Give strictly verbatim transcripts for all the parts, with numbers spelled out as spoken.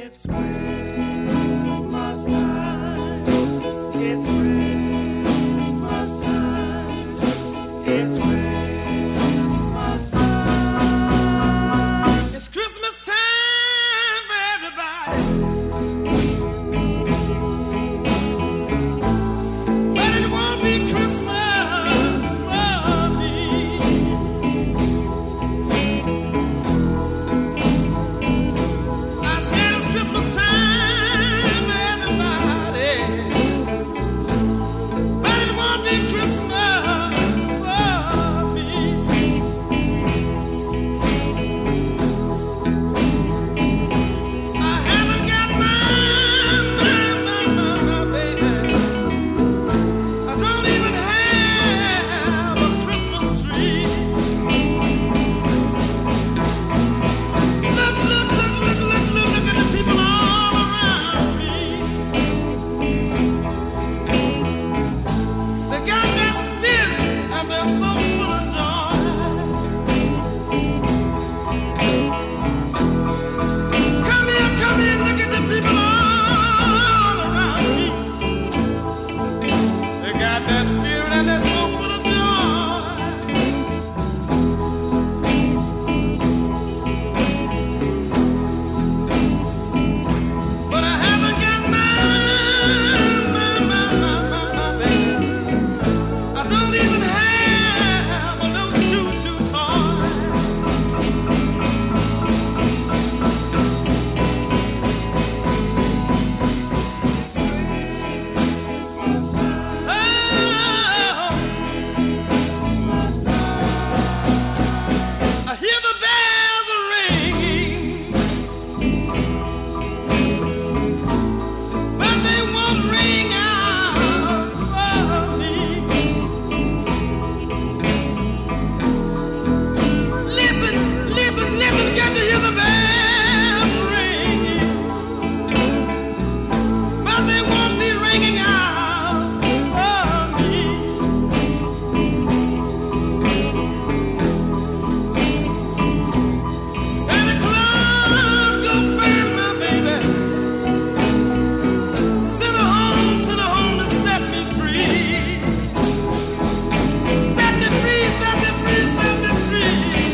It's Christmas time. It's Christmas time. It's Christmas time. It's Christmas time for everybody. But it won't be Christmas for me. I said it's Christmas time for everybody. But it won't be Christmas for me. I haven't got my, my, my, my, my baby. I don't even have a Christmas tree. Look, look, look, look, look, look, look at the people all around me. They got that spirit and they're so full of joy. Come here, come here, look at the people all around me. They got that spirit and they're so full of joy. But I haven't got my, my, my, my, my, my baby. I don't even have a little choo-choo toy. Oh, I hear the bells are ringing, but they won't ring out for me. Listen, listen, listen, can't you hear the bells ringing? But they won't be ringing out for me. Santa Claus, go find my baby. Send her home, send her home to set me free. Set me free, set me free, set me free.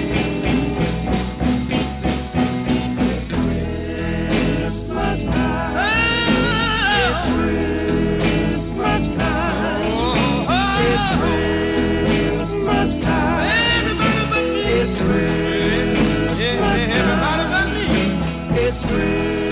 Christmas time. It's Christmas time. It's Christmas time. Everybody but me. It's Christmas time. Everybody but me. It's Christmas.